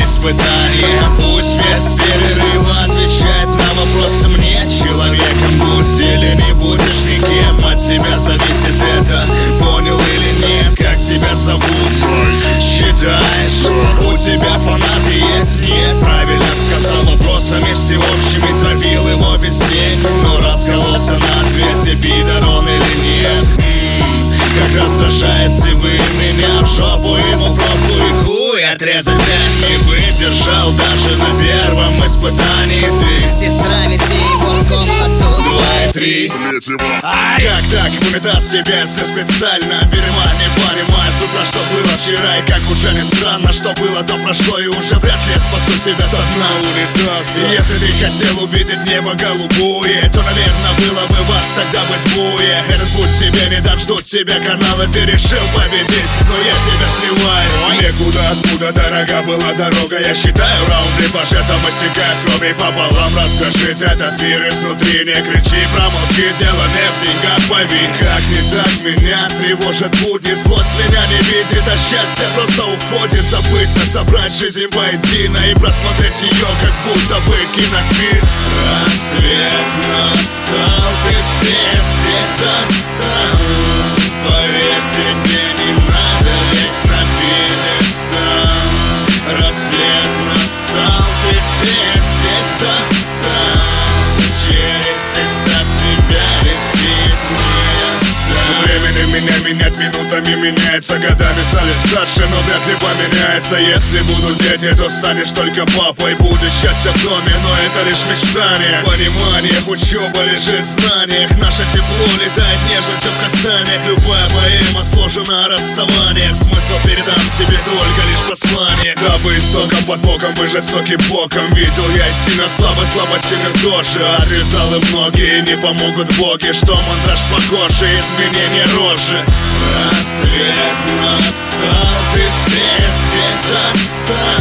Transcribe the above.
испытание. Пусть без перерыва отвечает на вопросы мне. Человеком будь или не будешь никем, от тебя зависит это, понял или нет. Как тебя зовут? Считаешь, у тебя фанаты есть? Нет, правильно сказал, вопросами всеобщими травил его весь день. Но раскололся на ответе, пидор он или нет. Как раздражаете вы меня, в жопу ему пробку и хуй отрезать я не выдержал даже на первом испытании. Ты сестра, веди его в комнату 2 и 3. Как так вылетас тебя, если специально? Видимо, не понимаю с утра, что было вчера. И как уже не странно, что было, то прошло. И уже вряд ли я спасу тебя со дна унитаза. Если ты хотел увидеть небо голубое, то, наверное, было бы вас тогда бы двое. Этот путь тебе не дан, ждут тебя каналы. Ты решил победить, но я тебя сливаю. Некуда, откуда дорога была дорога. Я считаю раунды по жетам, истекает крови пополам. Расскажите этот мир изнутри, не кричи, промолчи. Дело не в деньгах, пойми, как не так меня тревожат будни. Злость меня не видит, а счастье просто уходит. Забыться, собрать жизнь воедино и просмотреть ее, как будто бы кинофильм. Рассвет настал, ты всех здесь достал. Поверьте, мне не надо лезть на пьедестал. Рассвет настал, ты всех здесь достал. Через теста в тебя летит место. Времени меня менять, минутами меняется. Годами стали старше, но вряд ли поменяется. Если будут дети, то станешь только папой. Будет счастье в доме, но это лишь мечтание. Понимание, учеба лежит в знаниях. Наше тепло летает нежностью в касаниях. Любая поэма сложена о расставаниях. Смысл передам тебе только лишь послание. Дабы истоком под боком выжать соки боком. Видел я и сильно слабо сильных тоже. Отрезал и многие, не помогут боги. Что мандраж похожий, изменение рожи. Рассвет настал, ты всех здесь достал.